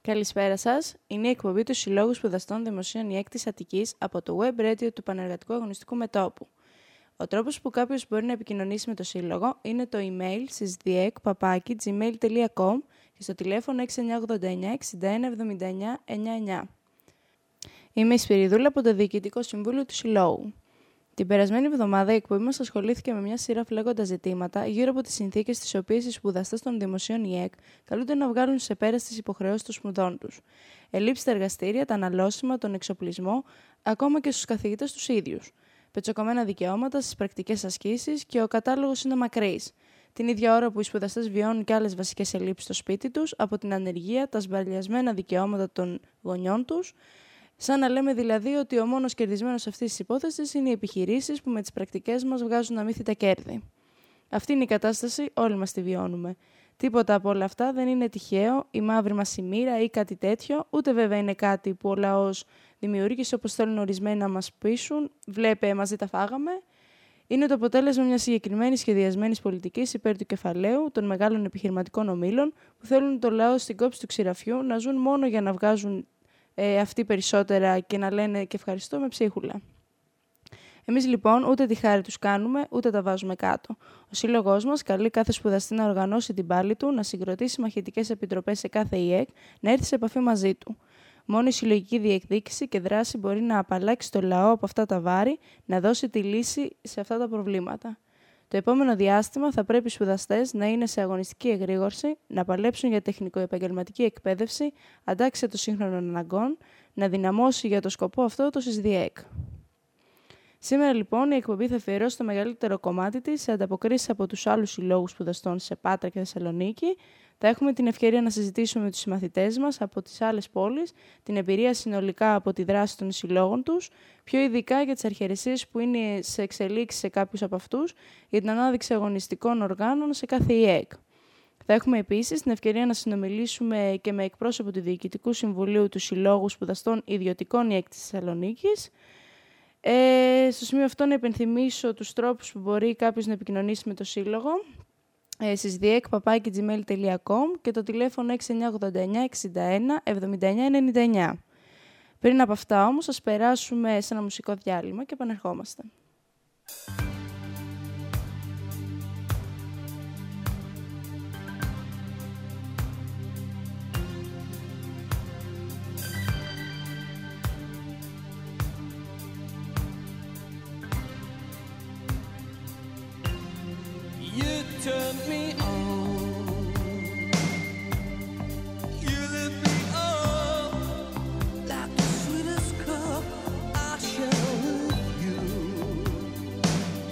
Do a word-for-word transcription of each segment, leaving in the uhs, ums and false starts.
Καλησπέρα σας. Είναι η εκπομπή του Συλλόγου Σπουδαστών Δημοσίων ΙΕΚ της Αττικής από το Web Radio του Πανεργατικού Αγωνιστικού Μετώπου. Ο τρόπος που κάποιος μπορεί να επικοινωνήσει με το Σύλλογο είναι το email sysdiek παπάκι gmail τελεία com και στο τηλέφωνο έξι εννιά οκτώ εννιά εξήντα ένα εβδομήντα εννιά ενενήντα εννιά. Είμαι η Σπυριδούλα από το Διοικητικό Συμβούλιο του Συλλόγου. Την περασμένη εβδομάδα η εκπομπή μας ασχολήθηκε με μια σειρά φλέγοντα ζητήματα γύρω από τις συνθήκες στις οποίες οι σπουδαστές των δημοσίων ΙΕΚ καλούνται να βγάλουν σε πέρας τις υποχρεώσεις των σπουδών τους. Ελλείψεις στα εργαστήρια, τα αναλώσιμα, τον εξοπλισμό, ακόμα και στους καθηγητές τους ίδιους. Πετσοκομμένα δικαιώματα στις πρακτικές ασκήσεις και ο κατάλογος είναι μακρύς. Την ίδια ώρα που οι σπουδαστές βιώνουν και άλλες βασικές ελλείψεις στο σπίτι τους, από την ανεργία, τα σμπαλιασμένα δικαιώματα των γονιών τους. Σαν να λέμε δηλαδή ότι ο μόνος κερδισμένος αυτής της υπόθεσης είναι οι επιχειρήσεις που με τις πρακτικές μας βγάζουν αμύθιτα κέρδη. Αυτή είναι η κατάσταση, όλοι μας τη βιώνουμε. Τίποτα από όλα αυτά δεν είναι τυχαίο, η μαύρη μας η μοίρα ή κάτι τέτοιο, ούτε βέβαια είναι κάτι που ο λαός δημιούργησε όπως θέλουν ορισμένοι να μας πείσουν, βλέπε μαζί τα φάγαμε. Είναι το αποτέλεσμα μιας συγκεκριμένης σχεδιασμένης πολιτικής υπέρ του κεφαλαίου των μεγάλων επιχειρηματικών ομίλων που θέλουν το λαό στην κόψη του ξηραφιού να ζουν μόνο για να βγάζουν Ε, αυτοί περισσότερα και να λένε και ευχαριστώ με ψίχουλα. Εμείς λοιπόν ούτε τη χάρη τους κάνουμε, ούτε τα βάζουμε κάτω. Ο σύλλογός μας καλεί κάθε σπουδαστή να οργανώσει την πάλη του, να συγκροτήσει μαχητικές επιτροπές σε κάθε ΙΕΚ, να έρθει σε επαφή μαζί του. Μόνο η συλλογική διεκδίκηση και δράση μπορεί να απαλλάξει το λαό από αυτά τα βάρη, να δώσει τη λύση σε αυτά τα προβλήματα. Το επόμενο διάστημα θα πρέπει οι σπουδαστές να είναι σε αγωνιστική εγρήγορση, να παλέψουν για τεχνικο-επαγγελματική εκπαίδευση, αντάξια των σύγχρονων αναγκών, να δυναμώσει για το σκοπό αυτό το ΣΥΣΔΙΕΚ. Σήμερα λοιπόν η εκπομπή θα αφιερώσει το μεγαλύτερο κομμάτι της σε ανταποκρίσεις από τους άλλους συλλόγους σπουδαστών σε Πάτρα και Θεσσαλονίκη. Θα έχουμε την ευκαιρία να συζητήσουμε με τους συμμαθητές μας από τις άλλες πόλεις, την εμπειρία συνολικά από τη δράση των συλλόγων τους, πιο ειδικά για τις αρχαιρεσίες που είναι σε εξελίξη σε κάποιους από αυτούς, για την ανάδειξη αγωνιστικών οργάνων σε κάθε ΙΕΚ. Θα έχουμε επίσης την ευκαιρία να συνομιλήσουμε και με εκπρόσωπο του Διοικητικού Συμβουλίου του Συλλόγου Σπουδαστών Ιδιωτικών ΙΕΚ της Θεσσαλονίκης. Ε, στο σημείο αυτό να υπενθυμίσω τους τρόπους που μπορεί κάποιος να επικοινωνήσει με το Σύλλογο. sysdiek παπάκι gmail τελεία com και το τηλέφωνο έξι εννιά οκτώ εννιά εξήντα ένα εβδομήντα εννιά ενενήντα εννιά. Πριν από αυτά όμως, ας περάσουμε σε ένα μουσικό διάλειμμα και επανερχόμαστε. Turn me on, you lift me up like the sweetest cup I share with you.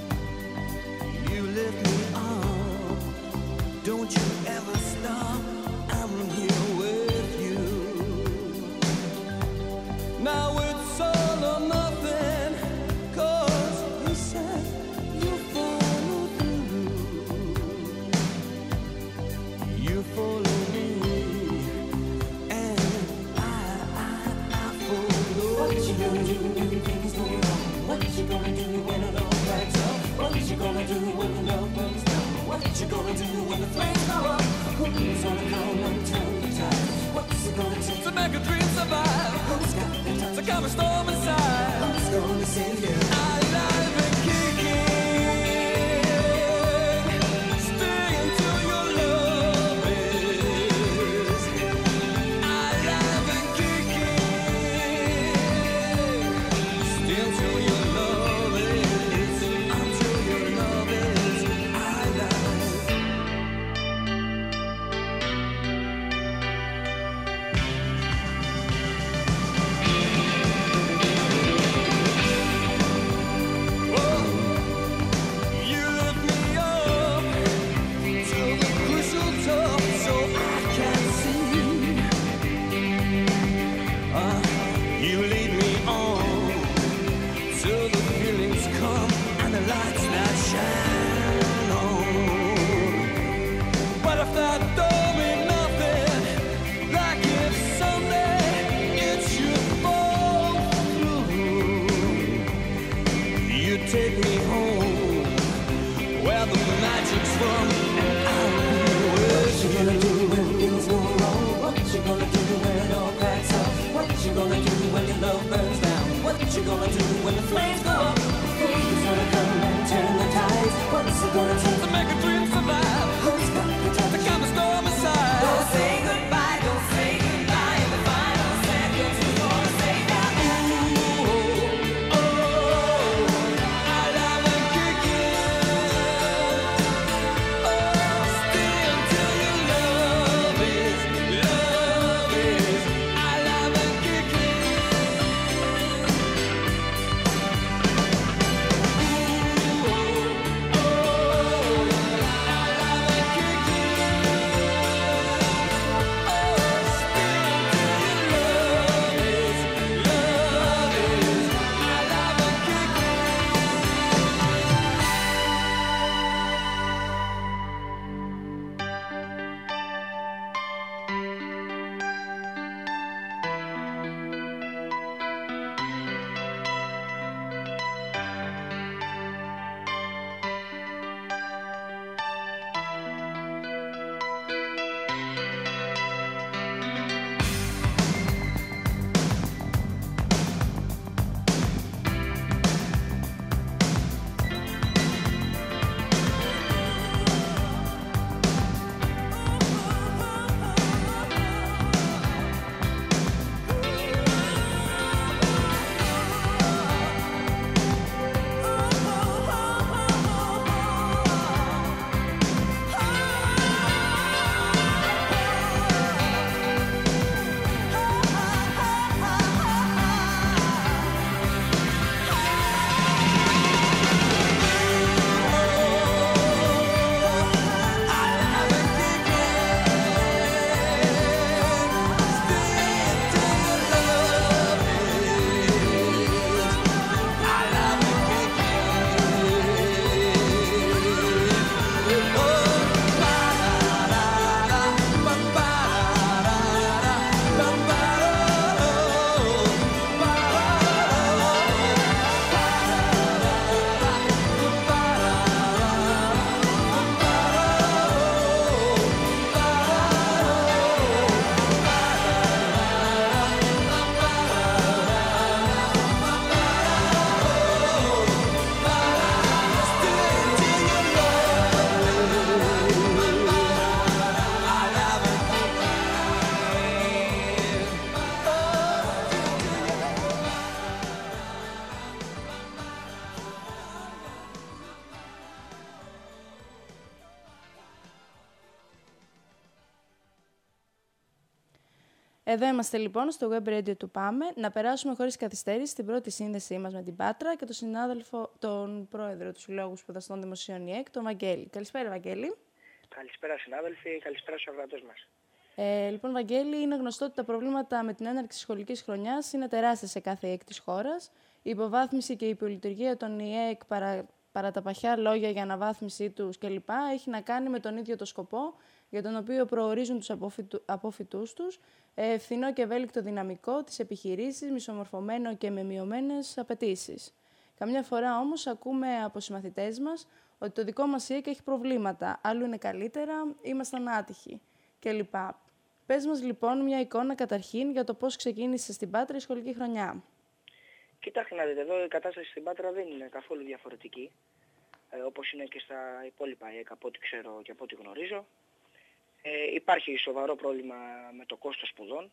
Εδώ είμαστε λοιπόν στο Web Radio του Πάμε, να περάσουμε χωρίς καθυστέρηση στην πρώτη σύνδεσή μας με την Πάτρα και τον συνάδελφο, τον πρόεδρο του Συλλόγου Σπουδαστών Δημοσίων ΙΕΚ, τον Βαγγέλη. Καλησπέρα, Βαγγέλη. Καλησπέρα, συνάδελφοι, καλησπέρα στους αγρότες μας. Ε, λοιπόν, Βαγγέλη, είναι γνωστό ότι τα προβλήματα με την έναρξη σχολικής χρονιάς είναι τεράστια σε κάθε ΙΕΚ της χώρας. Η υποβάθμιση και η υπολειτουργία των ΙΕΚ παρά, παρά τα παχιά λόγια για αναβάθμιση τους κλπ. Έχει να κάνει με τον ίδιο το σκοπό, για τον οποίο προορίζουν τους απόφοιτου, απόφοιτούς τους, ε, φθηνό και ευέλικτο δυναμικό, τις επιχειρήσεις, μισομορφωμένο και με μειωμένες απαιτήσεις. Καμιά φορά όμως ακούμε από συμμαθητές μας ότι το δικό μας ΙΕΚ έχει προβλήματα, άλλου είναι καλύτερα, ήμασταν άτυχοι κλπ. Πες μας λοιπόν μια εικόνα καταρχήν για το πώς ξεκίνησε στην Πάτρα η σχολική χρονιά. Κοιτάξτε να δείτε, εδώ η κατάσταση στην Πάτρα δεν είναι καθόλου διαφορετική, ε, όπως είναι και στα υπόλοιπα ΙΕΚ, από ό,τι ξέρω και από ό,τι γνωρίζω. Ε, υπάρχει σοβαρό πρόβλημα με το κόστος σπουδών.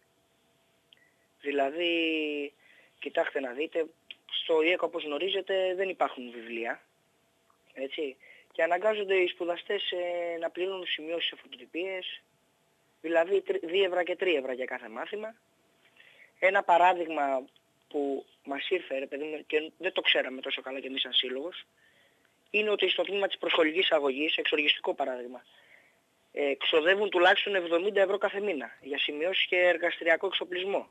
Δηλαδή, κοιτάξτε να δείτε, στο ΙΕΚ όπως γνωρίζετε δεν υπάρχουν βιβλία, έτσι, και αναγκάζονται οι σπουδαστές ε, να πληρώνουν σημειώσεις σε φωτοτυπίες, δηλαδή δύο ευρώ και τρία ευρώ για κάθε μάθημα. Ένα παράδειγμα που μας ήρθε, ρε παιδί μου, και δεν το ξέραμε τόσο καλά και εμείς σαν σύλλογος, είναι ότι στο τμήμα της προσχολικής αγωγής, εξοργιστικό παράδειγμα, ε, ξοδεύουν τουλάχιστον εβδομήντα ευρώ κάθε μήνα για σημειώσεις και εργαστηριακό εξοπλισμό.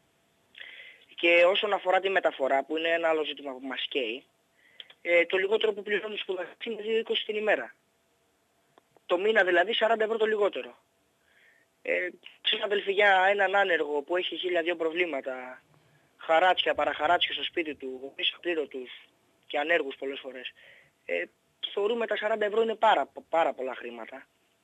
Και όσον αφορά τη μεταφορά, που είναι ένα άλλο ζήτημα που μας καίει, ε, το λιγότερο που πληρώνουν οι σπουδαστές είναι δύο είκοσι την ημέρα. Το μήνα δηλαδή σαράντα ευρώ το λιγότερο. Ε, συναδελφοί, για έναν άνεργο που έχει χίλια δύο προβλήματα, χαράτσια, παραχαράτσια στο σπίτι του, γονείς απλήρωτους και ανέργους πολλές φορές, ε, θεωρούμε τα σαράντα ευρώ είναι πάρα, πάρα πολλά χρήματα.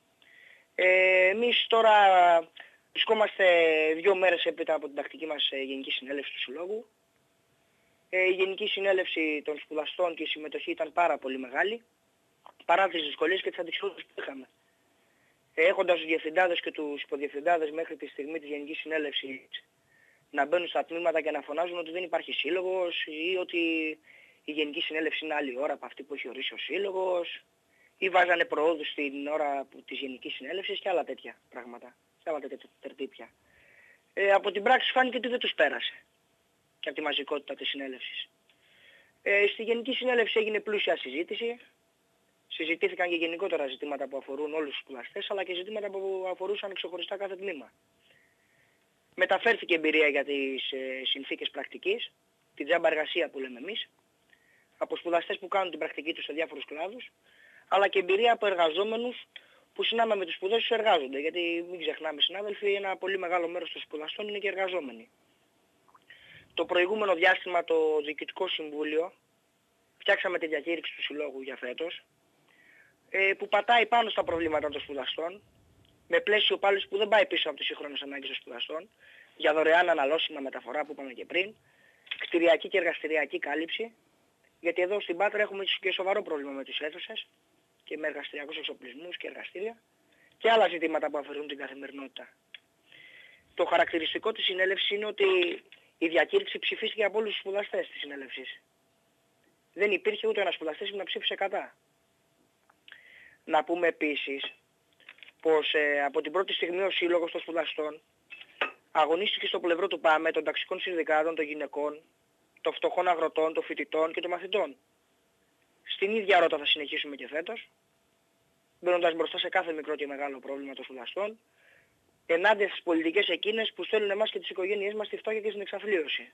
Ε, εμείς τώρα βρισκόμαστε δύο μέρες έπειτα από την τακτική μας ε, Γενική Συνέλευση του Συλλόγου. Ε, η Γενική Συνέλευση των Σπουδαστών και η συμμετοχή ήταν πάρα πολύ μεγάλη, παρά τις δυσκολίες και τις αντικσότητες που είχαμε. Έχοντας τους διευθυντάδες και τους υποδιευθυντάδες μέχρι τη στιγμή της Γενικής Συνέλευσης να μπαίνουν στα τμήματα και να φωνάζουν ότι δεν υπάρχει σύλλογος ή ότι η Γενική Συνέλευση είναι άλλη ώρα από αυτή που έχει ορίσει ο σύλλογος, ή βάζανε προόδους στην ώρα της Γενικής Συνέλευσης και άλλα τέτοια πράγματα, και άλλα τέτοια τερτύπια. Ε, από την πράξη φάνηκε ότι δεν τους πέρασε και από τη μαζικότητα της συνέλευσης. Ε, στη Γενική Συνέλευση έγινε πλούσια συζήτηση. Συζητήθηκαν και γενικότερα ζητήματα που αφορούν όλους τους σπουδαστές, αλλά και ζητήματα που αφορούσαν ξεχωριστά κάθε τμήμα. Μεταφέρθηκε εμπειρία για τις ε, συνθήκες πρακτικής, την τζάμπα εργασία που λέμε εμείς, από σπουδαστές που κάνουν την πρακτική τους σε διάφορους κλάδους, αλλά και εμπειρία από εργαζόμενους που συνάμα με τους σπουδές τους εργάζονται. Γιατί μην ξεχνάμε, συνάδελφοι, ένα πολύ μεγάλο μέρος των σπουδαστών είναι και εργαζόμενοι. Το προηγούμενο διάστημα το Διοικητικό Συμβούλιο φτιάξαμε τη διακήρυξη του Συλλόγου για φέτος, που πατάει πάνω στα προβλήματα των σπουδαστών, με πλαίσιο πάλι που δεν πάει πίσω από τις σύγχρονες ανάγκες των σπουδαστών, για δωρεάν αναλώσιμα μεταφορά που είπαμε και πριν, κτηριακή και εργαστηριακή κάλυψη, γιατί εδώ στην Πάτρα έχουμε και σοβαρό πρόβλημα με τις αίθουσες και με εργαστηριακούς εξοπλισμούς και εργαστήρια και άλλα ζητήματα που αφορούν την καθημερινότητα. Το χαρακτηριστικό της συνέλευσης είναι ότι η διακήρυξη ψηφίστηκε από όλους τους σπουδαστές της συνέλευσης. Δεν υπήρχε ούτε ένας σπουδαστής που να ψήφισε κατά. Να πούμε επίσης πως ε, από την πρώτη στιγμή ο Σύλλογος των Σπουδαστών αγωνίστηκε στο πλευρό του ΠΑΜΕ, των ταξικών συνδικάτων, των γυναικών, των φτωχών αγροτών, των φοιτητών και των μαθητών. Στην ίδια ρότα θα συνεχίσουμε και φέτος, μπαίνοντας μπροστά σε κάθε μικρό και μεγάλο πρόβλημα των σπουδαστών, ενάντια στις πολιτικές εκείνες που στέλνουν εμάς και τις οικογένειές μας στη φτώχεια και στην εξαθλίωση.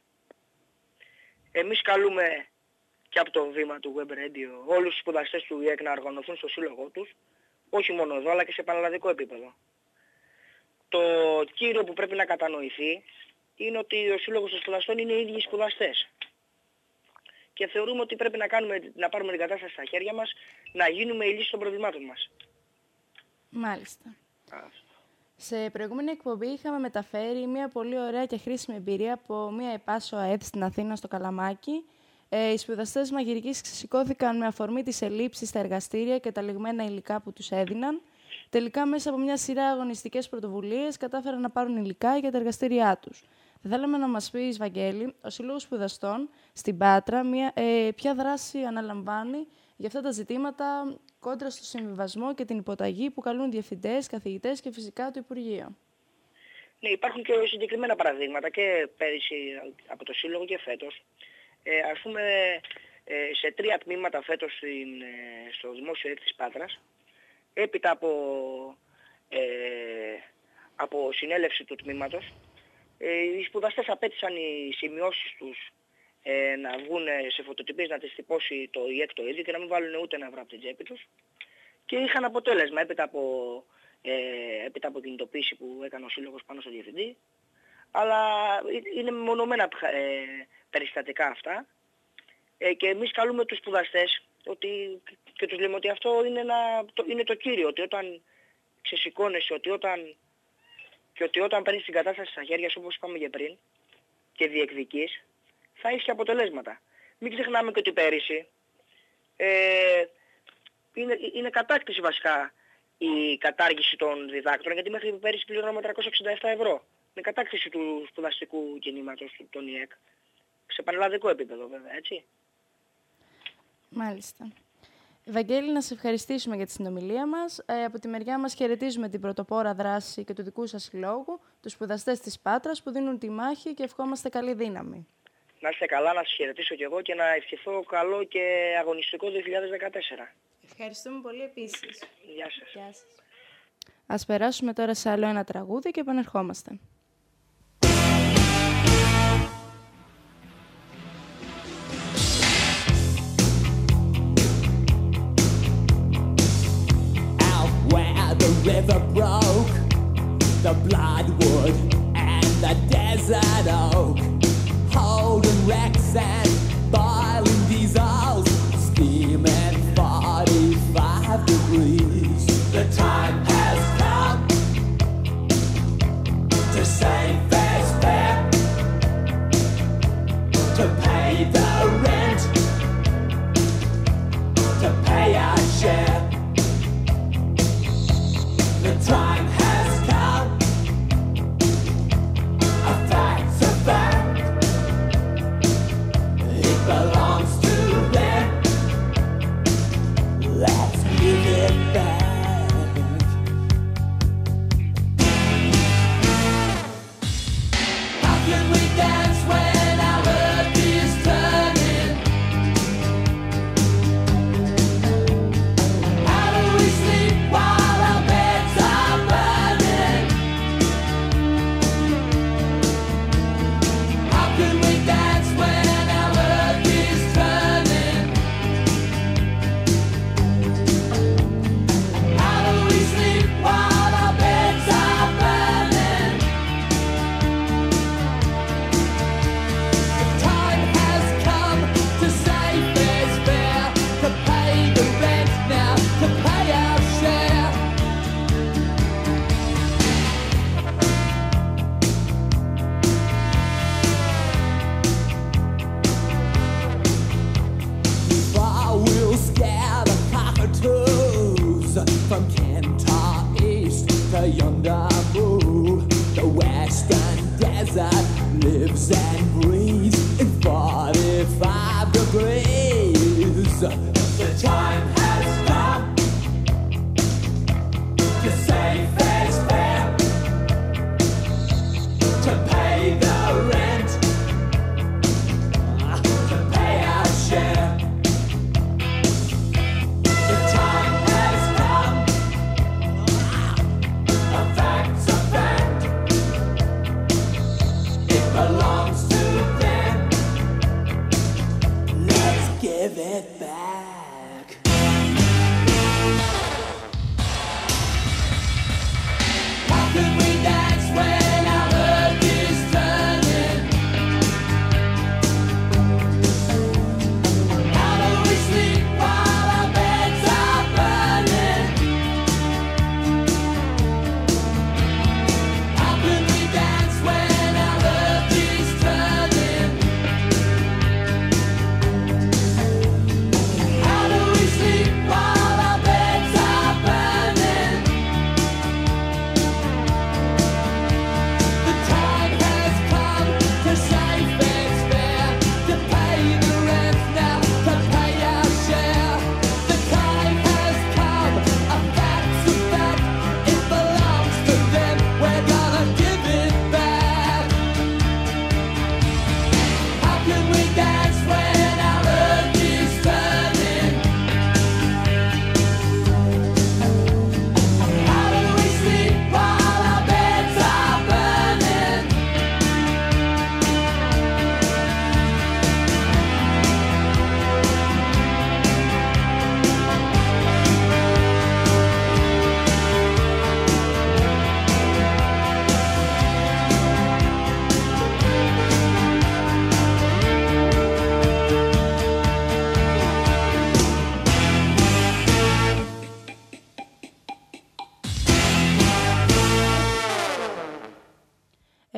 Εμείς καλούμε και από το βήμα του Web Radio όλους τους σπουδαστές του ΙΕΚ να οργανωθούν στο σύλλογό τους, όχι μόνο εδώ αλλά και σε πανελλαδικό επίπεδο. Το κύριο που πρέπει να κατανοηθεί είναι ότι ο Σύλλογος των Σπουδαστών είναι οι ίδιοι οι σπουδαστές. Και θεωρούμε ότι πρέπει να, κάνουμε, να πάρουμε την κατάσταση στα χέρια μας, να γίνουμε η λύση των προβλημάτων μας. Μάλιστα. Αυτό. Σε προηγούμενη εκπομπή είχαμε μεταφέρει μια πολύ ωραία και χρήσιμη εμπειρία από μια επάσο ΑΕΔ στην Αθήνα, στο Καλαμάκι. Ε, οι σπουδαστές μαγειρικής σηκώθηκαν με αφορμή τις ελλείψεις στα εργαστήρια και τα λιγμένα υλικά που τους έδιναν. Τελικά, μέσα από μια σειρά αγωνιστικές πρωτοβουλίες, κατάφεραν να πάρουν υλικά για τα εργαστήριά τους. Θα θέλαμε να μας πεις, Βαγγέλη, ο Σύλλογος Σπουδαστών στην Πάτρα, μια, ε, ποια δράση αναλαμβάνει για αυτά τα ζητήματα κόντρα στο συμβιβασμό και την υποταγή που καλούν διευθυντές, καθηγητές και φυσικά το Υπουργείο. Ναι, υπάρχουν και συγκεκριμένα παραδείγματα και πέρυσι από το Σύλλογο και φέτος. Ε, ας πούμε, ε, σε τρία τμήματα φέτος στην, ε, στο Δημόσιο ΕΚ της Πάτρας, έπειτα από, ε, από συνέλευση του τμήματος, ε, οι σπουδαστές απέτησαν οι σημειώσεις τους ε, να βγουν σε φωτοτυπίες, να τις τυπώσει το ΙΕΚ το ίδιο και να μην βάλουν ούτε ένα ευρώ από την τσέπη τους. Και είχαν αποτέλεσμα έπειτα από, ε, έπειτα από κινητοποίηση που έκανε ο Σύλλογος πάνω στο Διευθυντή. Αλλά είναι μονομένα ε, περιστατικά αυτά. Ε, και εμείς καλούμε τους σπουδαστές ότι, και τους λέμε ότι αυτό είναι, ένα, το, είναι το κύριο, ότι όταν ξεσηκώνεσαι, ότι όταν, και ότι όταν παίρνεις την κατάσταση στα χέρια σου, όπως είπαμε και πριν, και διεκδικείς, θα έχεις και αποτελέσματα. Μην ξεχνάμε και ότι πέρυσι ε, είναι, είναι κατάκτηση βασικά η κατάργηση των διδάκτρων, γιατί μέχρι πέρυσι πληρώναμε τριακόσια εξήντα επτά ευρώ. Είναι κατάκτηση του σπουδαστικού κινήματος, του των ΙΕΚ, σε πανελλαδικό επίπεδο βέβαια, έτσι. Μάλιστα. Βαγγέλη, να σε ευχαριστήσουμε για τη συνομιλία μας. Ε, από τη μεριά μας χαιρετίζουμε την πρωτοπόρα δράση και του δικού σας συλλόγου, τους σπουδαστές της Πάτρας που δίνουν τη μάχη και ευχόμαστε καλή δύναμη. Να είστε καλά, να σας χαιρετήσω κι εγώ και να ευχηθώ καλό και αγωνιστικό δύο χιλιάδες δεκατέσσερα. Ευχαριστούμε πολύ επίσης. Γεια σας. Γεια σας. Ας περάσουμε τώρα σε άλλο ένα τραγούδι και επανερχόμαστε. The river broke, the bloodwood and the desert oak, holding wrecks and boiling diesels, steaming forty-five degrees. The time has come to save fair's fair, to pay the rent, to pay our share. The time has come, a fact's a fact, it belongs to them, let's give it back. How can we dance when our earth is turning? How do we sleep while our beds are burning? How can we dance when our earth is turning? How do we sleep while our beds are burning? The time has come to save fair's fair, to pay the rent now, to pay our share. Far we'll scare the cockatoos from Kentar East to yonder moon. The western desert lives and breathes in forty-five degrees. The time has come to save fair's fair, to pay the rent, to pay our share. The time has come, a fact's a fact, it belongs to them, let's give it back.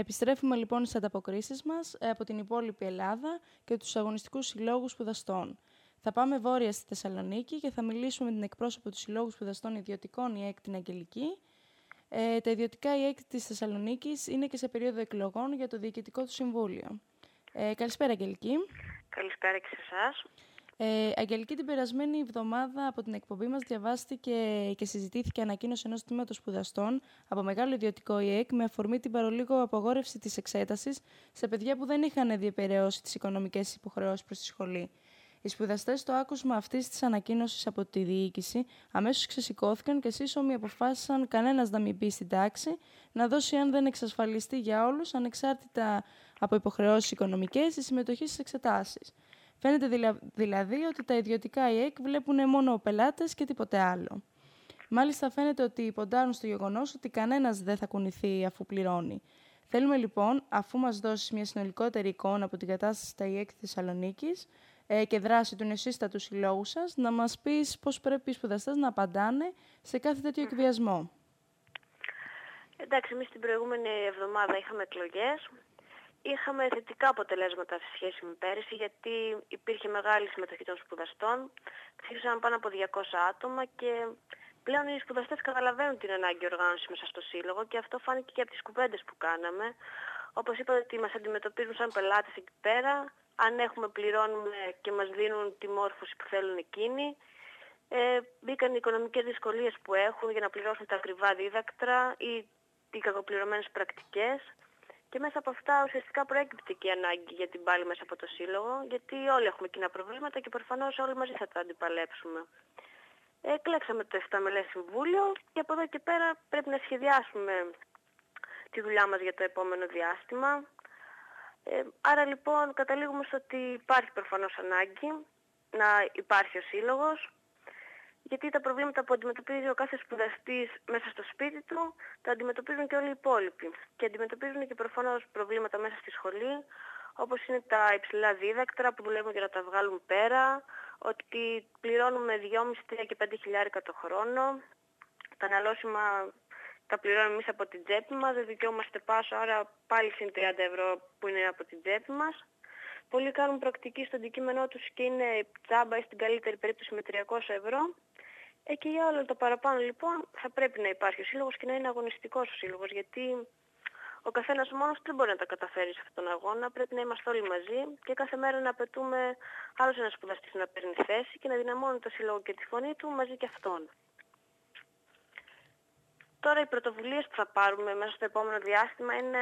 Επιστρέφουμε λοιπόν στις ανταποκρίσεις μας ε, από την υπόλοιπη Ελλάδα και τους αγωνιστικούς συλλόγους σπουδαστών. Θα πάμε βόρεια στη Θεσσαλονίκη και θα μιλήσουμε με την εκπρόσωπο του Συλλόγου Σπουδαστών Ιδιωτικών ΙΕΚ, την Αγγελική. Ε, τα ιδιωτικά ΙΕΚ της Θεσσαλονίκης είναι και σε περίοδο εκλογών για το Διοικητικό του Συμβούλιο. Ε, καλησπέρα, Αγγελική. Καλησπέρα και σε εσάς. Ε, Αγγελική, την περασμένη εβδομάδα από την εκπομπή μας διαβάστηκε και συζητήθηκε ανακοίνωση ενός τμήματος σπουδαστών από μεγάλο ιδιωτικό ΙΕΚ με αφορμή την παρολίγο απογόρευση της εξέτασης σε παιδιά που δεν είχαν διεπεραιώσει τις οικονομικές υποχρεώσεις προς τη σχολή. Οι σπουδαστές στο άκουσμα αυτής της ανακοίνωσης από τη διοίκηση αμέσως ξεσηκώθηκαν και σύσσωμοι αποφάσισαν κανένας να μην μπει στην τάξη, να δώσει αν δεν εξασφαλιστεί για όλους, ανεξάρτητα από υποχρεώσεις οικονομικές, η συμμετοχή στις εξετάσεις. Φαίνεται δηλα... δηλαδή ότι τα ιδιωτικά ΙΕΚ βλέπουν μόνο πελάτες και τίποτε άλλο. Μάλιστα φαίνεται ότι ποντάρουν στο γεγονός ότι κανένας δεν θα κουνηθεί αφού πληρώνει. Θέλουμε λοιπόν, αφού μας δώσεις μια συνολικότερη εικόνα από την κατάσταση στα ΙΕΚ της Θεσσαλονίκης ε, και δράση του νεοσύστατου συλλόγου σας, να μας πεις πώς πρέπει οι σπουδαστές να απαντάνε σε κάθε τέτοιο εκβιασμό. Εντάξει, εμείς την προηγούμενη εβδομάδα είχαμε εκλογές. Είχαμε θετικά αποτελέσματα σε σχέση με πέρυσι, γιατί υπήρχε μεγάλη συμμετοχή των σπουδαστών. Ψήφισαν πάνω από διακόσια άτομα και πλέον οι σπουδαστές καταλαβαίνουν την ανάγκη οργάνωση μέσα στο σύλλογο και αυτό φάνηκε και από τις κουβέντες που κάναμε. Όπως είπατε, ότι μας αντιμετωπίζουν σαν πελάτες εκεί πέρα. Αν έχουμε, πληρώνουμε και μας δίνουν τη μόρφωση που θέλουν εκείνοι. Ε, μπήκαν οι οικονομικές δυσκολίες που έχουν για να πληρώσουν τα ακριβά δίδακτρα ή οι κακοπληρωμένες πρακτικές. Και μέσα από αυτά ουσιαστικά προέκυπτε και η ανάγκη για την πάλη μέσα από το σύλλογο, γιατί όλοι έχουμε κοινά προβλήματα και προφανώς όλοι μαζί θα τα αντιπαλέψουμε. Εκλέξαμε το εφτάμελες συμβούλιο και από εδώ και πέρα πρέπει να σχεδιάσουμε τη δουλειά μας για το επόμενο διάστημα. Ε, άρα λοιπόν καταλήγουμε στο ότι υπάρχει προφανώς ανάγκη να υπάρχει ο σύλλογος, γιατί τα προβλήματα που αντιμετωπίζει ο κάθε σπουδαστής μέσα στο σπίτι του, τα αντιμετωπίζουν και όλοι οι υπόλοιποι. Και αντιμετωπίζουν και προφανώς προβλήματα μέσα στη σχολή, όπως είναι τα υψηλά δίδακτρα που δουλεύουν για να τα βγάλουν πέρα, ότι πληρώνουμε δυόμισι, τρία και πέντε χιλιάρικα το χρόνο, τα αναλώσιμα τα πληρώνουμε εμείς από την τσέπη μας, δεν δικαιούμαστε πάσο, άρα πάλι συν τριάντα ευρώ που είναι από την τσέπη μας. Πολλοί κάνουν πρακτική στο αντικείμενό τους και είναι τσάμπα ή στην καλύτερη περίπτωση με τριακόσια ευρώ. Ε, και για όλα τα παραπάνω λοιπόν θα πρέπει να υπάρχει ο σύλλογος και να είναι αγωνιστικός ο σύλλογος, γιατί ο καθένας μόνος δεν μπορεί να τα καταφέρει σε αυτόν τον αγώνα, πρέπει να είμαστε όλοι μαζί και κάθε μέρα να απαιτούμε άλλος ένας σπουδαστής να παίρνει θέση και να δυναμώνει το σύλλογο και τη φωνή του μαζί και αυτόν. Τώρα οι πρωτοβουλίες που θα πάρουμε μέσα στο επόμενο διάστημα είναι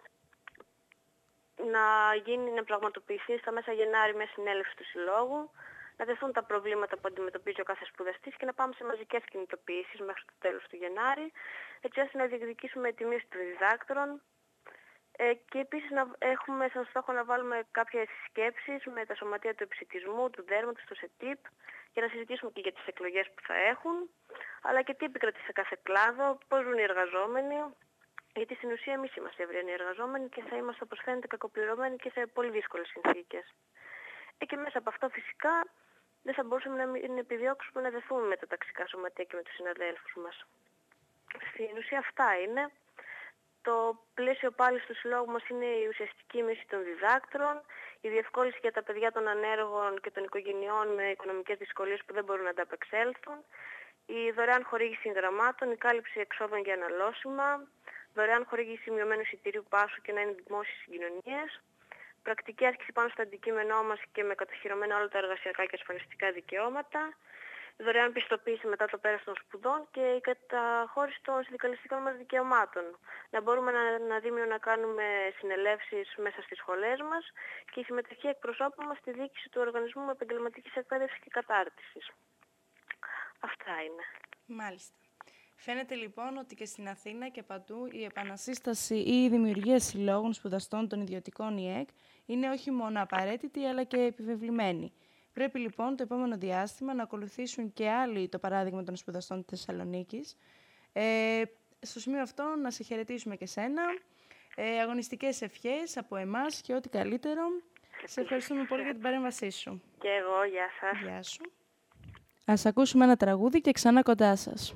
να γίνει, να πραγματοποιηθεί στα μέσα Γενάρη με συνέλευση του συλλόγου, να δεθούν τα προβλήματα που αντιμετωπίζει ο κάθε σπουδαστής και να πάμε σε μαζικές κινητοποιήσεις μέχρι το τέλος του Γενάρη, έτσι ώστε να διεκδικήσουμε τη μείωση των διδάκτρων ε, και επίσης να έχουμε σαν στόχο να βάλουμε κάποιες σκέψεις με τα σωματεία του επισιτισμού, του δέρματος, του ΣΕΤΙΠ, για να συζητήσουμε και για τις εκλογές που θα έχουν, αλλά και τι επικρατεί σε κάθε κλάδο, πώς ζουν οι εργαζόμενοι, γιατί στην ουσία εμείς είμαστε ευριανοί εργαζόμενοι και θα είμαστε, όπως φαίνεται, κακοπληρωμένοι και σε πολύ δύσκολες συνθήκες. Ε, και μέσα από αυτό φυσικά δεν θα μπορούσαμε να μην επιδιώξουμε να δεθούμε με τα ταξικά σωματεία και με τους συναδέλφους μας. Στην ουσία αυτά είναι. Το πλαίσιο πάλι στο συλλόγου μας είναι η ουσιαστική μείωση των διδάκτρων, η διευκόλυνση για τα παιδιά των ανέργων και των οικογενειών με οικονομικές δυσκολίες που δεν μπορούν να ανταπεξέλθουν, η δωρεάν χορήγηση γραμμάτων, η κάλυψη εξόδων για αναλώσιμα, δωρεάν χορήγηση μειωμένου εισιτηρίου πάσου και να είναι δημόσιες συγκοινωνίες, πρακτική άσκηση πάνω στο αντικείμενό μας και με κατοχυρωμένα όλα τα εργασιακά και ασφαλιστικά δικαιώματα, δωρεάν πιστοποίηση μετά το πέρας των σπουδών και η καταχώρηση των συνδικαλιστικών μας δικαιωμάτων. Να μπορούμε να, να δίμηνο να κάνουμε συνελεύσεις μέσα στις σχολές μας και η συμμετοχή εκπροσώπων μας στη διοίκηση του Οργανισμού Επαγγελματικής Εκπαίδευσης και Κατάρτισης. Αυτά είναι. Μάλιστα. Φαίνεται λοιπόν ότι και στην Αθήνα και παντού η επανασύσταση ή η δημιουργία συλλόγων σπουδαστών των ιδιωτικών ΙΕΚ είναι όχι μόνο απαραίτητη αλλά και επιβεβλημένη. Πρέπει λοιπόν το επόμενο διάστημα να ακολουθήσουν και άλλοι το παράδειγμα των σπουδαστών της Θεσσαλονίκης. Ε, στο σημείο αυτό να σε χαιρετήσουμε και σένα. Ε, αγωνιστικές ευχές από εμάς και ό,τι καλύτερο. Σε ευχαριστούμε πολύ για την παρέμβασή σου. Και εγώ, γεια σας. Γεια σου. Ας ακούσουμε ένα τραγούδι και ξανά κοντά σας.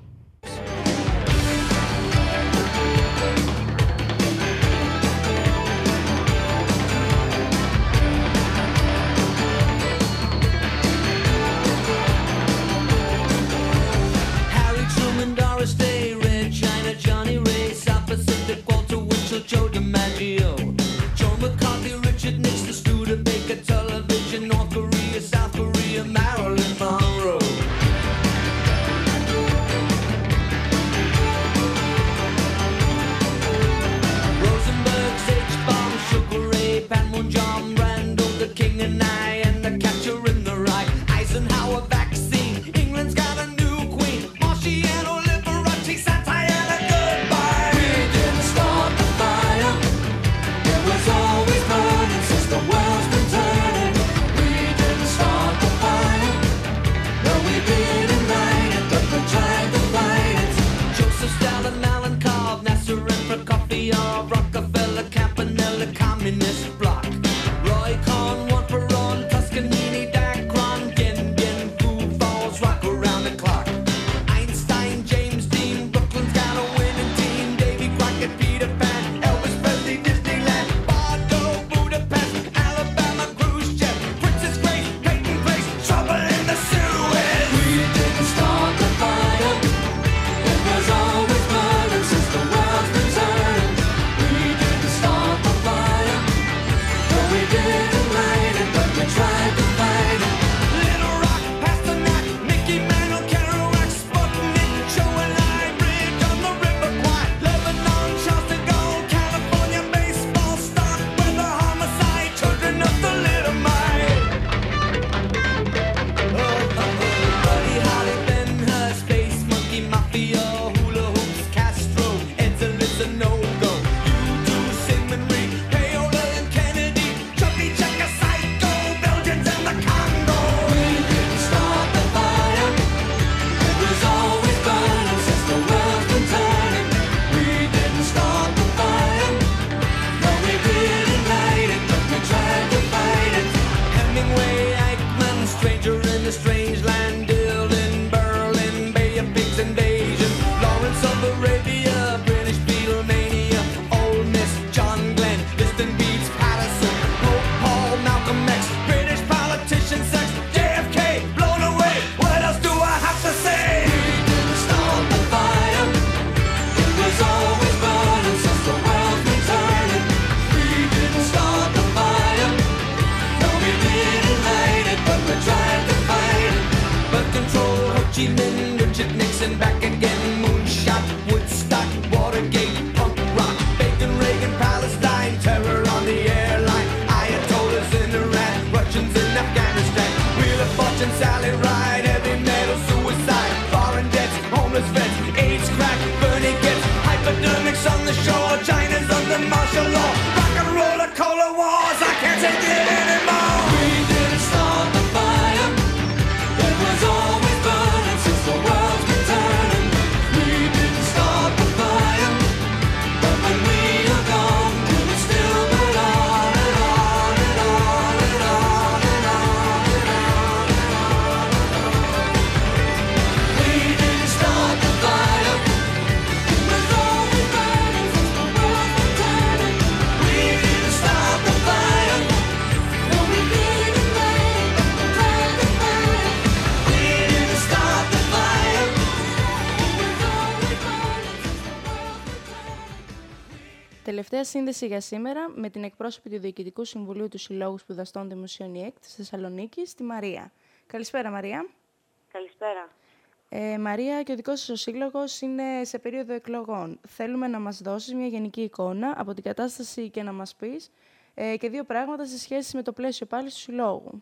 τελευταία σύνδεση για σήμερα με την εκπρόσωπη του Διοικητικού Συμβουλίου του Συλλόγου Σπουδαστών Δημοσίων ΙΕΚ της Θεσσαλονίκης, τη Μαρία. Καλησπέρα, Μαρία. Καλησπέρα. Ε, Μαρία, και ο δικός σας ο σύλλογος είναι σε περίοδο εκλογών. Θέλουμε να μας δώσεις μια γενική εικόνα από την κατάσταση και να μας πεις ε, και δύο πράγματα σε σχέση με το πλαίσιο πάλι του συλλόγου.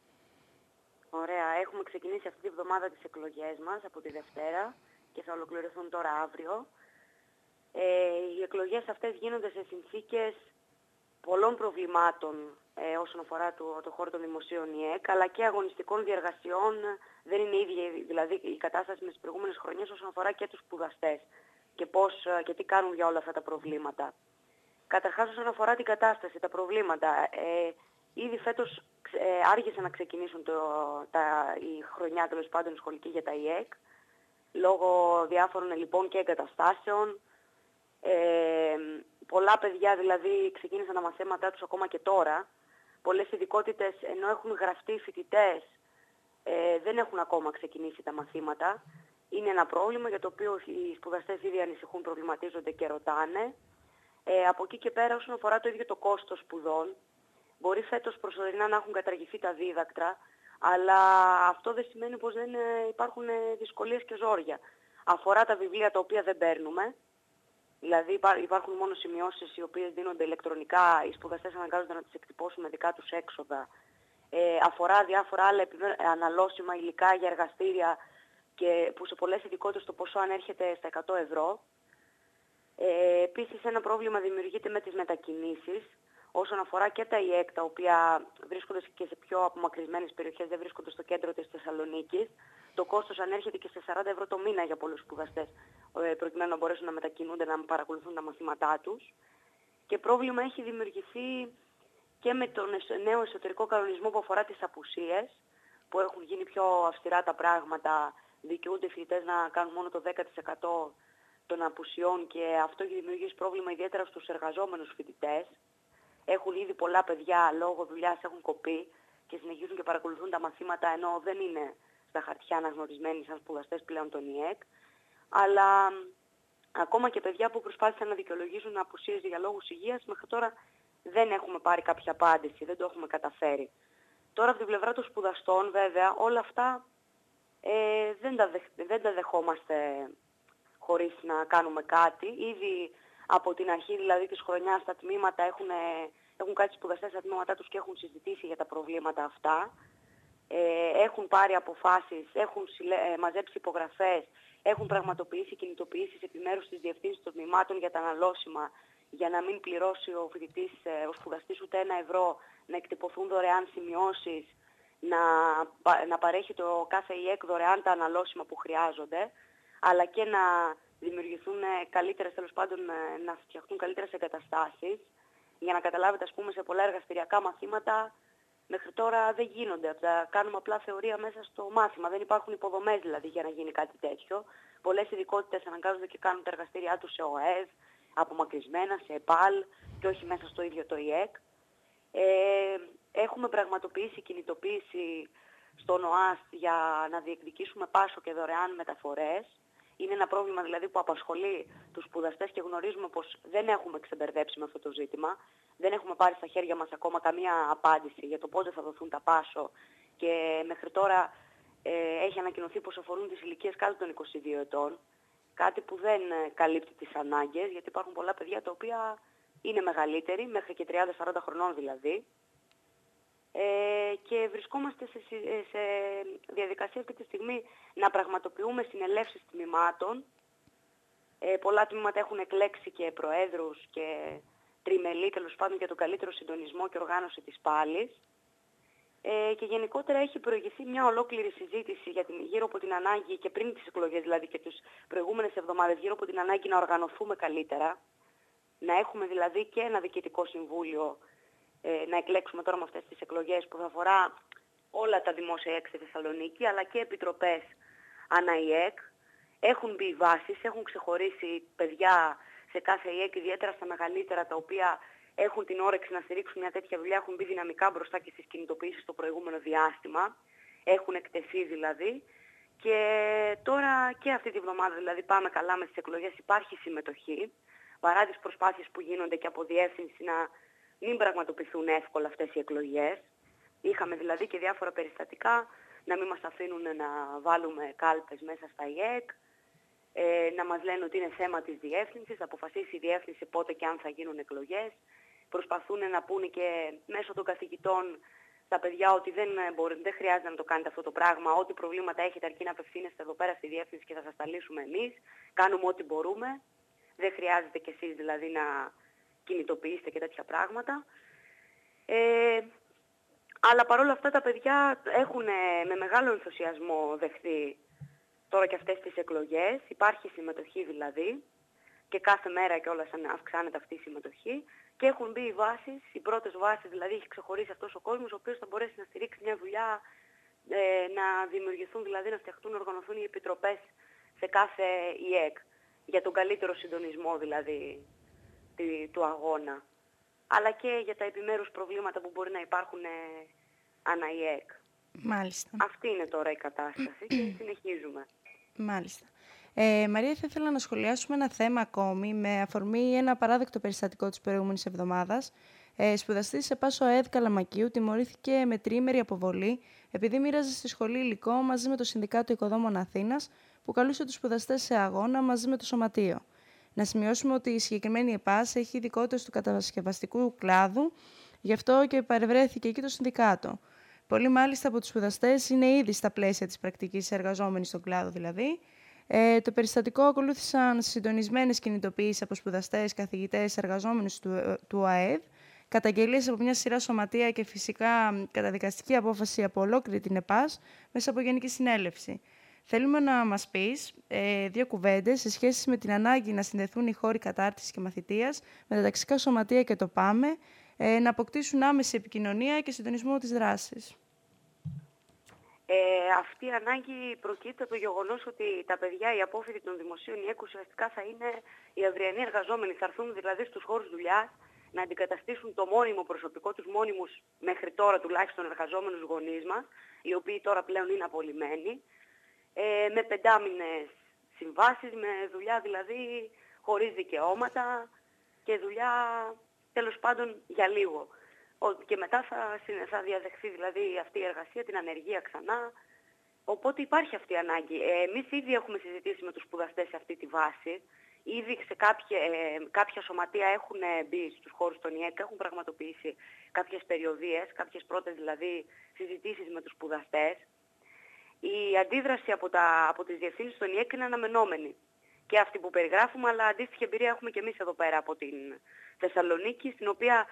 Ωραία. Έχουμε ξεκινήσει αυτή τη βδομάδα τις εκλογές μας από τη Δευτέρα και θα ολοκληρωθούν τώρα αύριο. Ε, οι εκλογές αυτές γίνονται σε συνθήκες πολλών προβλημάτων ε, όσον αφορά το, το χώρο των δημοσίων ΙΕΚ, αλλά και αγωνιστικών διεργασιών. Δεν είναι ίδια δηλαδή η κατάσταση με τις προηγούμενες χρονιές όσον αφορά και τους σπουδαστές και, πώς, και τι κάνουν για όλα αυτά τα προβλήματα. Καταρχάς όσον αφορά την κατάσταση, τα προβλήματα, ε, ήδη φέτος ε, άργησαν να ξεκινήσουν το, τα, η χρονιά τέλος πάντων σχολική για τα ΙΕΚ, λόγω διάφορων λοιπόν και εγκαταστάσεων. Ε, πολλά παιδιά δηλαδή ξεκίνησαν τα μαθήματά τους ακόμα και τώρα. Πολλές ειδικότητες ενώ έχουν γραφτεί φοιτητές ε, δεν έχουν ακόμα ξεκινήσει τα μαθήματα. Είναι ένα πρόβλημα για το οποίο οι σπουδαστές ήδη ανησυχούν, προβληματίζονται και ρωτάνε. Ε, από εκεί και πέρα όσον αφορά το ίδιο το κόστος σπουδών, μπορεί φέτος προσωρινά να έχουν καταργηθεί τα δίδακτρα, αλλά αυτό δεν σημαίνει πως δεν υπάρχουν δυσκολίες και ζόρια. Αφορά τα βιβλία τα οποία δεν παίρνουμε. Δηλαδή υπάρχουν μόνο σημειώσεις οι οποίες δίνονται ηλεκτρονικά, οι σπουδαστές αναγκάζονται να τις εκτυπώσουν με δικά τους έξοδα. Ε, αφορά διάφορα άλλα αναλώσιμα υλικά για εργαστήρια και που σε πολλές ειδικότητες το ποσό ανέρχεται στα εκατό ευρώ. Ε, επίσης ένα πρόβλημα δημιουργείται με τις μετακινήσεις όσον αφορά και τα ΙΕΚ τα οποία βρίσκονται και σε πιο απομακρυσμένες περιοχές, δεν βρίσκονται στο κέντρο της Θεσσαλονίκης. Το κόστος ανέρχεται και σε σαράντα ευρώ το μήνα για πολλούς σπουδαστές, προκειμένου να μπορέσουν να μετακινούνται, να παρακολουθούν τα μαθήματά τους. Και πρόβλημα έχει δημιουργηθεί και με τον νέο εσωτερικό κανονισμό που αφορά τις απουσίες, που έχουν γίνει πιο αυστηρά τα πράγματα, δικαιούνται οι φοιτητές να κάνουν μόνο το δέκα τοις εκατό των απουσιών και αυτό έχει δημιουργήσει πρόβλημα ιδιαίτερα στους εργαζόμενους φοιτητές. Έχουν ήδη πολλά παιδιά λόγω δουλειάς έχουν κοπεί και συνεχίζουν και παρακολουθούν τα μαθήματα ενώ δεν είναι στα χαρτιά αναγνωρισμένοι σαν σπουδαστές πλέον των ΙΕΚ. Αλλά ακόμα και παιδιά που προσπάθησαν να δικαιολογήσουν απουσίες για λόγους υγείας, μέχρι τώρα δεν έχουμε πάρει κάποια απάντηση, δεν το έχουμε καταφέρει. Τώρα από την πλευρά των σπουδαστών βέβαια όλα αυτά ε, δεν, τα δεχ, δεν τα δεχόμαστε χωρίς να κάνουμε κάτι. Ήδη από την αρχή δηλαδή της χρονιάς στα τμήματα έχουν, έχουν κάτι σπουδαστές στα τμήματά τους και έχουν συζητήσει για τα προβλήματα αυτά. Ε, έχουν πάρει αποφάσεις, έχουν συλλε... ε, μαζέψει υπογραφές, έχουν πραγματοποιήσει κινητοποιήσεις επιμέρους στις διευθύνσεις των τμήματων για τα αναλώσιμα, για να μην πληρώσει ο φοιτητής, ε, ο σπουδαστής ούτε ένα ευρώ, να εκτυπωθούν δωρεάν σημειώσεις, να, να παρέχει το κάθε ΙΕΚ δωρεάν τα αναλώσιμα που χρειάζονται, αλλά και να δημιουργηθούν καλύτερες, τέλος πάντων, να φτιαχτούν καλύτερες εγκαταστάσεις. Για να καταλάβετε, ας πούμε, σε πολλά εργαστηριακά μαθήματα μέχρι τώρα δεν γίνονται. Θα κάνουμε απλά θεωρία μέσα στο μάθημα. Δεν υπάρχουν υποδομές δηλαδή για να γίνει κάτι τέτοιο. Πολλές ειδικότητες αναγκάζονται και κάνουν τα εργαστήριά τους σε ΟΑΕΔ, απομακρυσμένα, σε ΕΠΑΛ και όχι μέσα στο ίδιο το ΙΕΚ. Ε, έχουμε πραγματοποιήσει κινητοποίηση στον ΟΑΣ για να διεκδικήσουμε πάσο και δωρεάν μεταφορές. Είναι ένα πρόβλημα δηλαδή που απασχολεί τους σπουδαστές και γνωρίζουμε πως δεν έχουμε ξεμπερδέψει με αυτό το ζήτημα. Δεν έχουμε πάρει στα χέρια μας ακόμα καμία απάντηση για το πότε θα δοθούν τα πάσο και μέχρι τώρα ε, έχει ανακοινωθεί πως αφορούν τις ηλικίες κάτω των είκοσι δύο ετών. Κάτι που δεν καλύπτει τις ανάγκες γιατί υπάρχουν πολλά παιδιά τα οποία είναι μεγαλύτεροι, μέχρι και τριάντα σαράντα χρονών δηλαδή. Ε, και βρισκόμαστε σε, σε διαδικασία αυτή τη στιγμή να πραγματοποιούμε συνελεύσεις τμήματων. Ε, πολλά τμήματα έχουν εκλέξει και προέδρους και τριμελή, τέλος πάντων, για τον καλύτερο συντονισμό και οργάνωση της πάλης. Ε, και γενικότερα έχει προηγηθεί μια ολόκληρη συζήτηση για την, γύρω από την ανάγκη και πριν τις εκλογές δηλαδή και τις προηγούμενες εβδομάδες γύρω από την ανάγκη να οργανωθούμε καλύτερα, να έχουμε δηλαδή και ένα διοικητικό συμβούλιο, ε, να εκλέξουμε τώρα με αυτές τις εκλογές που θα αφορά όλα τα δημόσια ΙΕΚ στη Θεσσαλονίκη, αλλά και επιτροπές ανά ΙΕΚ. Έχουν μπει οι βάσεις, έχουν ξεχωρίσει παιδιά σε κάθε ΙΕΚ, ιδιαίτερα στα μεγαλύτερα, τα οποία έχουν την όρεξη να στηρίξουν μια τέτοια δουλειά, έχουν μπει δυναμικά μπροστά και στις κινητοποιήσεις το προηγούμενο διάστημα, έχουν εκτεθεί δηλαδή. Και τώρα και αυτή τη βδομάδα δηλαδή πάμε καλά με τις εκλογές, υπάρχει συμμετοχή. παρά τις προσπάθειες που γίνονται και από διεύθυνση να μην πραγματοποιηθούν εύκολα αυτές οι εκλογές. Είχαμε δηλαδή και διάφορα περιστατικά, να μην μας αφήνουν να βάλουμε κάλπες μέσα στα ΙΕΚ, ε, να μας λένε ότι είναι θέμα της διεύθυνσης, θα αποφασίσει η διεύθυνση πότε και αν θα γίνουν εκλογές. Προσπαθούν να πούνε και μέσω των καθηγητών στα παιδιά ότι δεν, μπορεί, δεν χρειάζεται να το κάνετε αυτό το πράγμα, ό,τι προβλήματα έχετε αρκεί να απευθύνεστε εδώ πέρα στη διεύθυνση και θα σας τα λύσουμε εμείς. Κάνουμε ό,τι μπορούμε. Δεν χρειάζεται κι εσείς δηλαδή να κινητοποιήσετε και τέτοια πράγματα. Ε, αλλά παρόλα αυτά τα παιδιά έχουν με μεγάλο ενθουσιασμό δεχθεί τώρα και αυτές τις εκλογές. Υπάρχει συμμετοχή δηλαδή και κάθε μέρα κιόλας αυξάνεται αυτή η συμμετοχή και έχουν μπει οι βάσεις, οι πρώτες βάσεις δηλαδή έχει ξεχωρίσει αυτός ο κόσμος ο οποίος θα μπορέσει να στηρίξει μια δουλειά, ε, να δημιουργηθούν δηλαδή, να φτιαχτούν, να οργανωθούν οι επιτροπές σε κάθε ΙΕΚ για τον καλύτερο συντονισμό δηλαδή του αγώνα, αλλά και για τα επιμέρους προβλήματα που μπορεί να υπάρχουν ε, ανά ΙΕΚ. Μάλιστα. Αυτή είναι τώρα η κατάσταση και συνεχίζουμε. Μάλιστα. Ε, Μαρία, θα ήθελα να σχολιάσουμε ένα θέμα ακόμη με αφορμή ένα παράδεκτο περιστατικό της προηγούμενης εβδομάδας. Ε, σπουδαστής σε Πάσο ΑΕΔ Καλαμακίου τιμωρήθηκε με τριήμερη αποβολή επειδή μοίραζε στη σχολή υλικό μαζί με το Συνδικάτο Οικοδόμων Αθήνας που καλούσε τους σπουδαστές σε αγώνα μαζί με το Σωματείο. Να σημειώσουμε ότι η συγκεκριμένη ΕΠΑΣ έχει ειδικότητες του κατασκευαστικού κλάδου, γι' αυτό και παρευρέθηκε εκεί το Συνδικάτο. Πολλοί μάλιστα από τους σπουδαστές είναι ήδη στα πλαίσια της πρακτικής εργαζόμενοι στον κλάδο δηλαδή. Ε, το περιστατικό ακολούθησαν συντονισμένες κινητοποιήσεις από σπουδαστές, καθηγητές, εργαζόμενους του, του ΑΕΔ, καταγγελίες από μια σειρά σωματεία και φυσικά καταδικαστική απόφαση από ολόκληρη την ΕΠΑΣ μέσα από Γενική Συνέλευση. Θέλουμε να μας πεις ε, δύο κουβέντες σε σχέση με την ανάγκη να συνδεθούν οι χώροι κατάρτισης και μαθητείας με τα ταξικά σωματεία και το ΠΑΜΕ, ε, να αποκτήσουν άμεση επικοινωνία και συντονισμό της δράσης. Ε, αυτή η ανάγκη προκύπτει από το γεγονός ότι τα παιδιά, οι απόφοιτοι των δημοσίων ΙΕΚ ουσιαστικά θα είναι οι αυριανοί εργαζόμενοι. Θα έρθουν δηλαδή στους χώρους δουλειάς να αντικαταστήσουν το μόνιμο προσωπικό, τους μόνιμους μέχρι τώρα τουλάχιστον εργαζόμενους γονείς μας, οι οποίοι τώρα πλέον είναι απολυμμένοι, ε, με πεντάμινες συμβάσεις, με δουλειά δηλαδή χωρίς δικαιώματα και δουλειά τέλος πάντων για λίγο. Και μετά θα, θα διαδεχθεί δηλαδή αυτή η εργασία, την ανεργία ξανά. Οπότε υπάρχει αυτή η ανάγκη. Ε, εμείς ήδη έχουμε συζητήσει με τους σπουδαστές σε αυτή τη βάση. Ήδη σε κάποια, ε, κάποια σωματεία έχουν μπει στους χώρους των ΙΕΚ, έχουν πραγματοποιήσει κάποιες περιοδίες, κάποιες πρώτες δηλαδή συζητήσεις με τους σπουδαστές. Η αντίδραση από, τα, από τις διευθύνσεις των ΙΕΚ είναι αναμενόμενη. Και αυτή που περιγράφουμε, αλλά αντίστοιχη εμπειρία έχουμε και εμείς εδώ πέρα από την Θεσσαλονίκη, στην οποία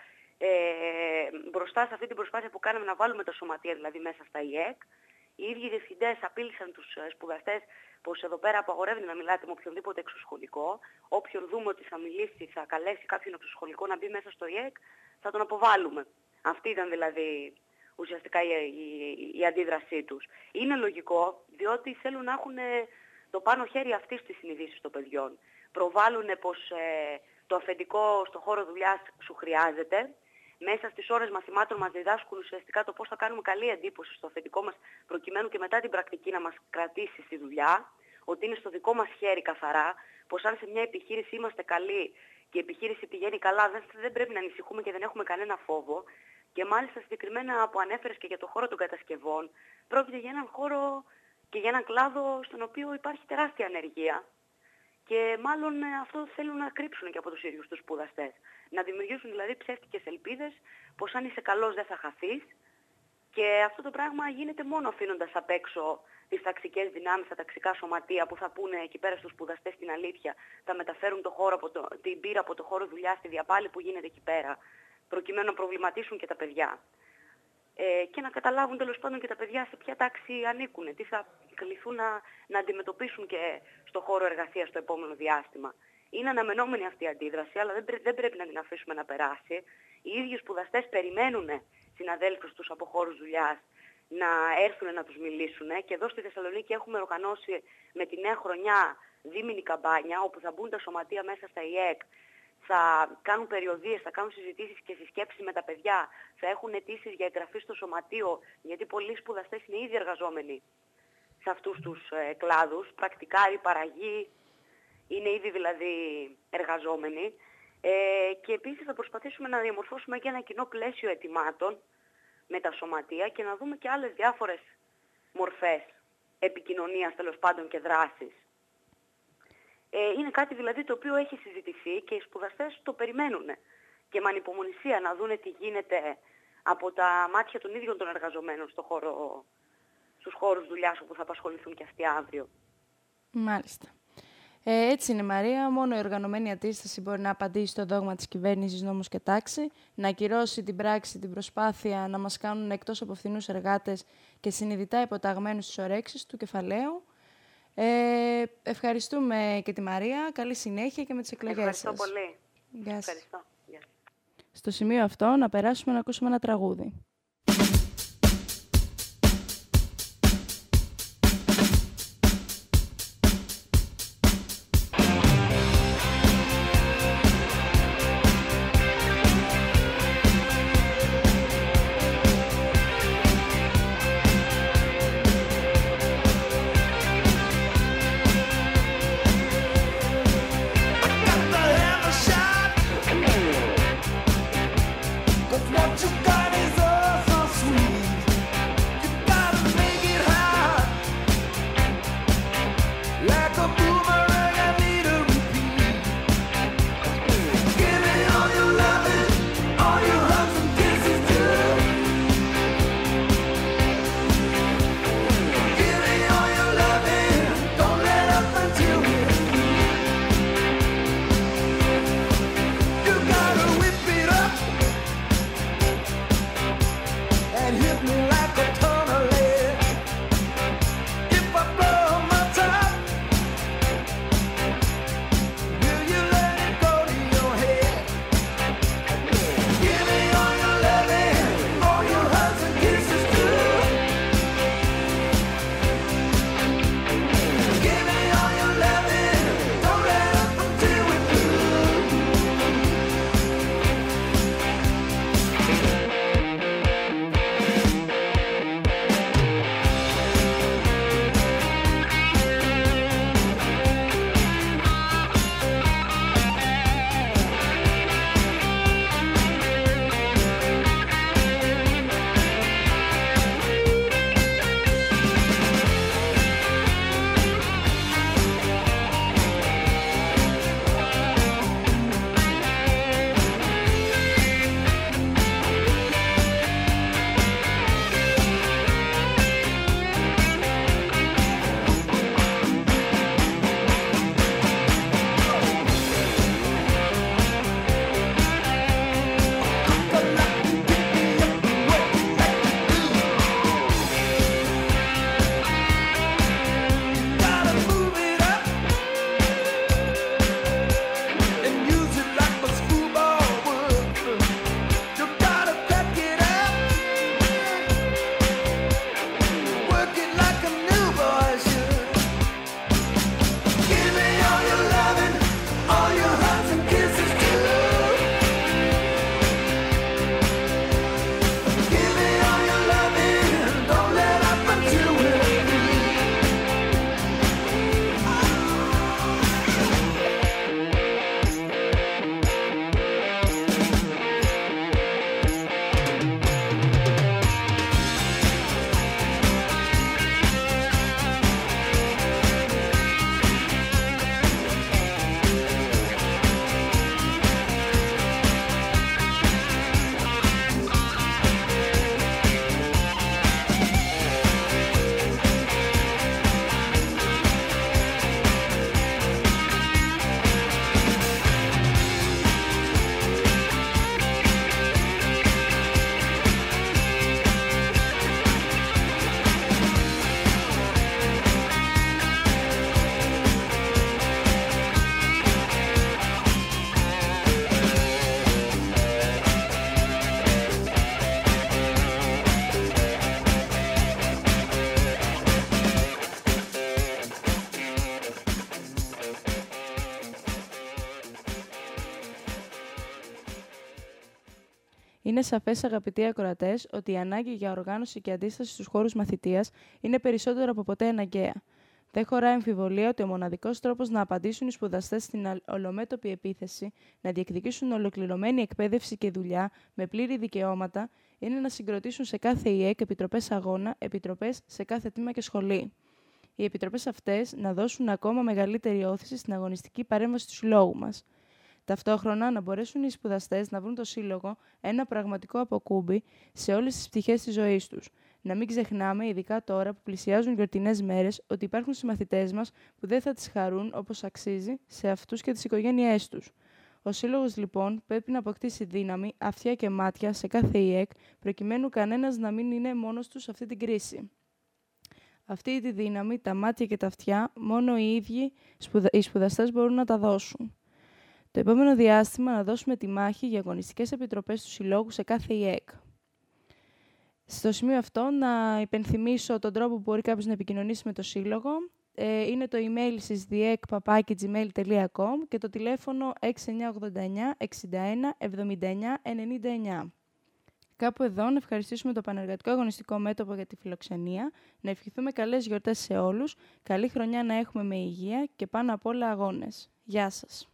Ε, μπροστά σε αυτή την προσπάθεια που κάναμε να βάλουμε τα σωματεία δηλαδή μέσα στα ΙΕΚ, οι ίδιοι διευθυντές απείλησαν τους σπουδαστές πως εδώ πέρα απαγορεύεται να μιλάτε με οποιονδήποτε εξωσχολικό. Όποιον δούμε ότι θα μιλήσει, θα καλέσει κάποιον εξωσχολικό να μπει μέσα στο ΙΕΚ, θα τον αποβάλουμε. Αυτή ήταν δηλαδή ουσιαστικά η, η, η αντίδρασή τους. Είναι λογικό, διότι θέλουν να έχουν το πάνω χέρι αυτής της συνειδήσης των παιδιών. Προβάλλουν πως ε, το αφεντικό στο χώρο δουλειάς σου χρειάζεται. Μέσα στις ώρες μαθημάτων μας διδάσκουν ουσιαστικά το πώς θα κάνουμε καλή εντύπωση στο αφεντικό μας, προκειμένου και μετά την πρακτική να μας κρατήσει στη δουλειά, ότι είναι στο δικό μας χέρι καθαρά, πως αν σε μια επιχείρηση είμαστε καλοί και η επιχείρηση πηγαίνει καλά, δεν, δεν πρέπει να ανησυχούμε και δεν έχουμε κανένα φόβο. Και μάλιστα συγκεκριμένα που ανέφερες και για το χώρο των κατασκευών, πρόκειται για έναν χώρο και για έναν κλάδο στον οποίο υπάρχει τεράστια ανεργία. Και μάλλον αυτό θέλουν να κρύψουν και από τους ίδιους τους σπουδαστές. Να δημιουργήσουν δηλαδή ψεύτικες ελπίδες πως αν είσαι καλός δεν θα χαθείς. Και αυτό το πράγμα γίνεται μόνο αφήνοντας απ' έξω τις ταξικές δυνάμεις, τα ταξικά σωματεία που θα πούνε εκεί πέρα στους σπουδαστές την αλήθεια. Θα μεταφέρουν το χώρο από το, την πείρα από το χώρο δουλειά στη διαπάλη που γίνεται εκεί πέρα, προκειμένου να προβληματίσουν και τα παιδιά. Ε, και να καταλάβουν τέλος πάντων και τα παιδιά σε ποια τάξη ανήκουν, τι θα κληθούν να, να αντιμετωπίσουν και στο χώρο εργασίας στο επόμενο διάστημα. Είναι αναμενόμενη αυτή η αντίδραση, αλλά δεν, πρέ, δεν πρέπει να την αφήσουμε να περάσει. Οι ίδιοι σπουδαστές περιμένουν συναδέλφους τους από χώρους δουλειάς να έρθουν να τους μιλήσουν και εδώ στη Θεσσαλονίκη έχουμε οργανώσει με τη νέα χρονιά δίμηνη καμπάνια όπου θα μπουν τα σωματεία μέσα στα ΙΕΚ, θα κάνουν περιοδίες, θα κάνουν συζητήσεις και συσκέψεις με τα παιδιά, θα έχουν αιτήσεις για εγγραφή στο σωματείο, γιατί πολλοί σπουδαστές είναι ήδη εργαζόμενοι σε αυτούς τους ε, κλάδους, πρακτικάροι, παραγοί, είναι ήδη δηλαδή εργαζόμενοι. Ε, και επίσης θα προσπαθήσουμε να διαμορφώσουμε και ένα κοινό πλαίσιο ετοιμάτων με τα σωματεία και να δούμε και άλλες διάφορες μορφές επικοινωνίας τέλος πάντων και δράσης. Ε, είναι κάτι δηλαδή το οποίο έχει συζητηθεί και οι σπουδαστές το περιμένουν και με ανυπομονησία να δούνε τι γίνεται από τα μάτια των ίδιων των εργαζομένων στο χώρο, στους χώρους δουλειάς όπου θα απασχοληθούν και αυτοί αύριο. Μάλιστα. Ε, έτσι είναι, Μαρία. Μόνο η οργανωμένη αντίσταση μπορεί να απαντήσει στο δόγμα της κυβέρνησης νόμος και τάξη, να ακυρώσει την πράξη, την προσπάθεια να μας κάνουν εκτός από φθηνούς εργάτες και συνειδητά υποταγμένους στις ορέξεις του κεφαλαίου. Ε, ευχαριστούμε και τη Μαρία. Καλή συνέχεια και με τις εκλογές σας. Ευχαριστώ πολύ. Γεια σας. Ευχαριστώ. Γεια σας. Στο σημείο αυτό να περάσουμε να ακούσουμε ένα τραγούδι. Είναι σαφές, αγαπητοί ακροατές, ότι η ανάγκη για οργάνωση και αντίσταση στους χώρους μαθητείας είναι περισσότερο από ποτέ αναγκαία. Δεν χωράει αμφιβολία ότι ο μοναδικός τρόπος να απαντήσουν οι σπουδαστές στην ολομέτωπη επίθεση, να διεκδικήσουν ολοκληρωμένη εκπαίδευση και δουλειά με πλήρη δικαιώματα, είναι να συγκροτήσουν σε κάθε ι ε κ επιτροπές αγώνα, επιτροπές σε κάθε τμήμα και σχολή. Οι επιτροπές αυτές να δώσουν ακόμα μεγαλύτερη όθηση στην αγωνιστική παρέμβαση του συλλόγου μας. Ταυτόχρονα να μπορέσουν οι σπουδαστές να βρουν το σύλλογο ένα πραγματικό αποκούμπι σε όλες τις πτυχές της ζωής τους. Να μην ξεχνάμε, ειδικά τώρα που πλησιάζουν γιορτινές μέρες, ότι υπάρχουν συμμαθητές μας που δεν θα τις χαρούν όπως αξίζει σε αυτούς και τις οικογένειές τους. Ο σύλλογος λοιπόν πρέπει να αποκτήσει δύναμη, αυτιά και μάτια σε κάθε ι ε κ, προκειμένου κανένας να μην είναι μόνος του σε αυτή την κρίση. Αυτή τη δύναμη, τα μάτια και τα αυτιά, μόνο οι ίδιοι οι σπουδαστές μπορούν να τα δώσουν. Το επόμενο διάστημα να δώσουμε τη μάχη για αγωνιστικές επιτροπές του συλλόγου σε κάθε ι ε κ. Στο σημείο αυτό να υπενθυμίσω τον τρόπο που μπορεί κάποιος να επικοινωνήσει με το σύλλογο. Ε, είναι το email sysdiek παπάκι gmail τελεία com και το τηλέφωνο έξι εννιά οκτώ εννιά εξήντα ένα εβδομήντα εννιά ενενήντα εννιά. Κάπου εδώ να ευχαριστήσουμε το Πανεργατικό Αγωνιστικό Μέτωπο για τη φιλοξενία, να ευχηθούμε καλές γιορτές σε όλους, καλή χρονιά να έχουμε με υγεία και πάνω απ' όλα αγώνες. Γεια σας!